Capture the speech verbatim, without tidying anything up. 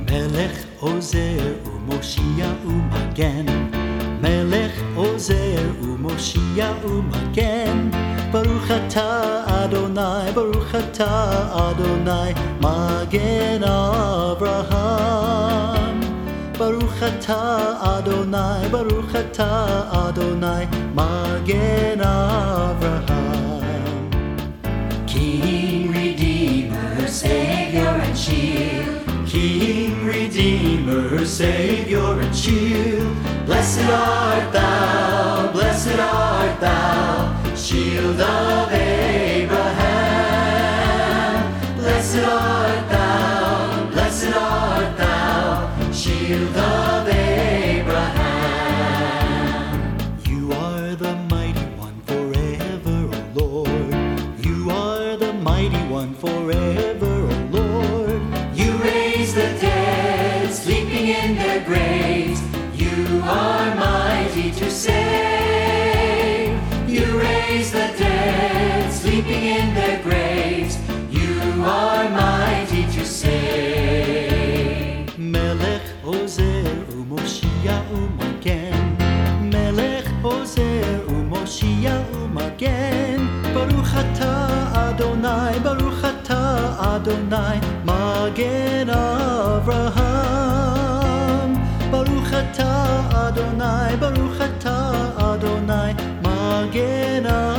מלך עוזר ומושיע ומגן, מלך עוזר ומושיע ומגן. ברוך אתה אדוני, ברוך אתה אדוני, מגן אברהם. ברוך אתה אדוני, ברוך אתה אדוני, מגן אברהם. King, Redeemer, Savior and Shield. King, Redeemer, Savior and Shield. Blessed art thou, blessed art thou, Shield of Abraham. Blessed art thou, blessed art thou, Shield of Abraham. You are the mighty one forever, O Lord. You are the mighty one forever, O Lord. You raise the dead, sleeping in their graves. You are mighty to save. You raise the dead, sleeping in their graves. You are mighty to save. Melech עוזר ומושיע ומגן, מלך עוזר ומושיע ומגן. ברוך אתה אדוני, ברוך אתה אדוני, מגן אברהם. ברוך אתה אדוני, ברוך אתה אדוני, מגן אברהם.